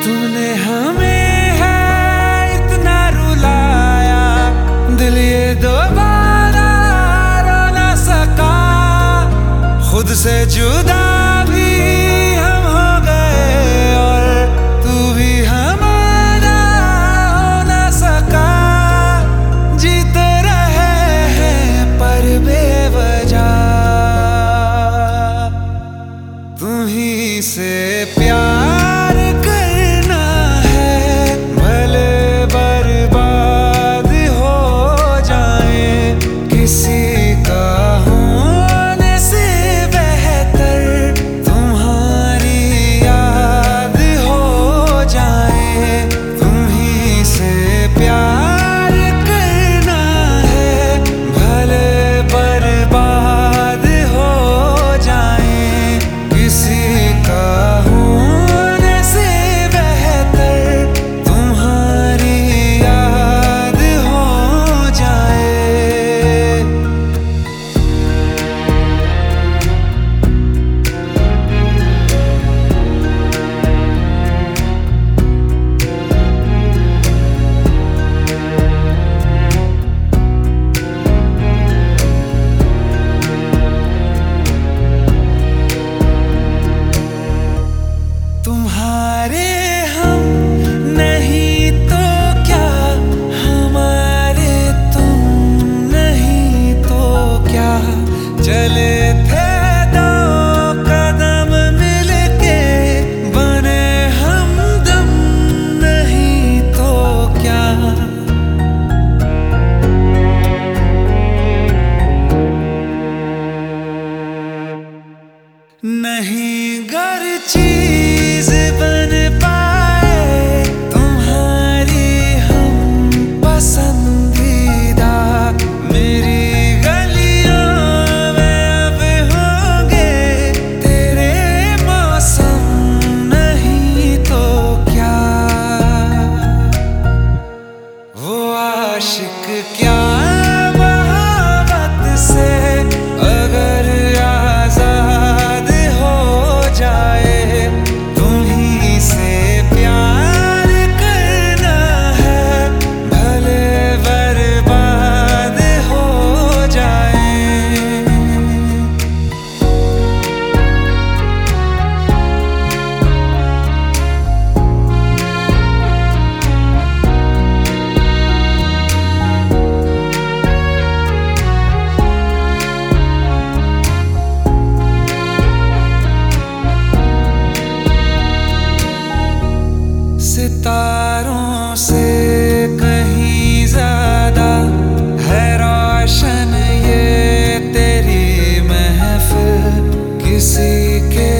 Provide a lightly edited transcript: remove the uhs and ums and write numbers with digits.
तूने हमें है इतना रुलाया, दिल ये दोबारा रो ना सका। खुद से जुदा भी हम हो गए और तू भी हमारा हो ना सका। जी तो रहे हैं पर बेवजह, तुम्हीं से प्यार करना है, भले बर्बाद हो जाए। किसी का होने से बेहतर तुम्हारी याद हो जाए। तुम्हीं से प्यार करना है, भले बर्बाद हो जाए। किसी का होने से बेहतर तुम्हारी याद हो जाए। तुम्हारे हम नहीं तो क्या, हमारे तुम नहीं तो क्या। चले थे दो कदम मिलके, बने हमदम नहीं तो क्या। नहीं गर चीज बन पाए तुम्हारी हम पसंदीदा। मेरी गलियों में अब होंगे तेरे मौसम नहीं तो क्या। वो आशिक क्या मोहब्बत से अगर आजाद हो जाए। तुम्हीं से प्यार करना है, भले बर्बाद हो जाए। सितारों से कहीं ज्यादा है रोशन ये तेरी महफिल। किसी के